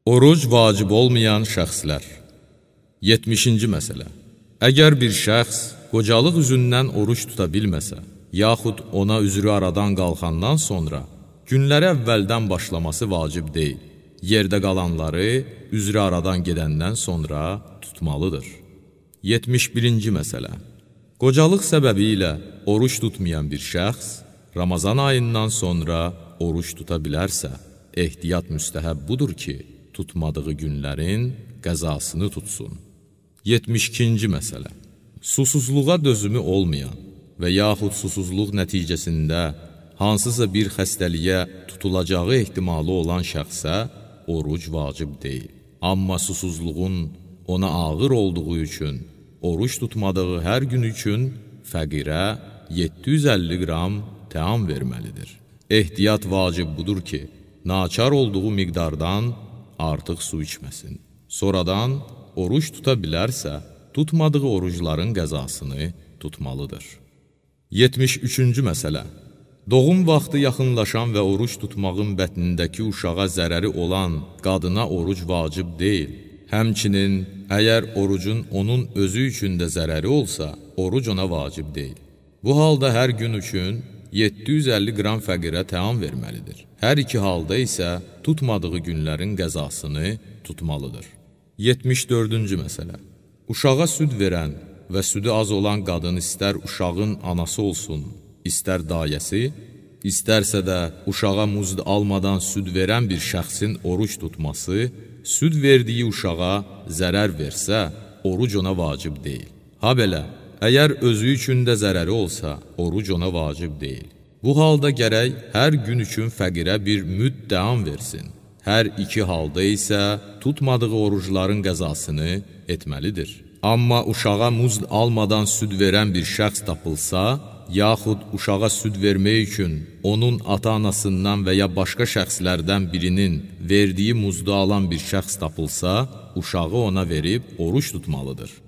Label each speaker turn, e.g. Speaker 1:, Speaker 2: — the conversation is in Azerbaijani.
Speaker 1: Oruc vacib olmayan şəxslər. 70-ci məsələ. Əgər bir şəxs qocalıq üzündən oruc tuta bilməsə, yaxud ona üzrü aradan qalxandan sonra günləri əvvəldən başlaması vacib deyil. Yerdə qalanları üzrü aradan gedəndən sonra tutmalıdır. 71-ci məsələ. Qocalıq səbəbi ilə oruc tutmayan bir şəxs Ramazan ayından sonra oruc tuta bilərsə, ehtiyat müstəhəb budur ki, tutmadığı günlərin qəzasını tutsun. 72-ci məsələ. Susuzluğa dözümü olmayan və yaxud susuzluq nəticəsində hansısa bir xəstəliyə tutulacağı ehtimalı olan şəxsə oruc vacib deyil. Amma susuzluğun ona ağır olduğu üçün oruc tutmadığı hər gün üçün fəqirə 750 qram təam verməlidir. Ehtiyat vacib budur ki, naçar olduğu miqdardan artıq su içməsin. Sonradan oruc tuta bilərsə, tutmadığı orucların qəzasını tutmalıdır. 73-cü məsələ. Doğum vaxtı yaxınlaşan və oruc tutmağın bətnindəki uşağa zərəri olan qadına oruc vacib deyil. Həmçinin, əgər orucun onun özü üçün də zərəri olsa, oruc ona vacib deyil. Bu halda hər gün üçün 750 qram fəqirə təam verməlidir. Hər iki halda isə tutmadığı günlərin qəzasını tutmalıdır. 74-cü məsələ. Uşağa süd verən və südü az olan qadın istər uşağın anası olsun, istər dayəsi, istərsə də uşağa muzd almadan süd verən bir şəxsin oruc tutması, süd verdiyi uşağa zərər versə, oruc ona vacib deyil. Ha belə, əgər özü üçün də zərəri olsa, oruc ona vacib deyil. Bu halda gərək hər gün üçün fəqirə bir müdd təam versin. Hər iki halda isə tutmadığı orucların qəzasını etməlidir. Amma uşağa muzd almadan süd verən bir şəxs tapılsa, yaxud uşağa süd vermək üçün onun ata-anasından və ya başqa şəxslərdən birinin verdiyi muzdu alan bir şəxs tapılsa, uşağı ona verib oruc tutmalıdır.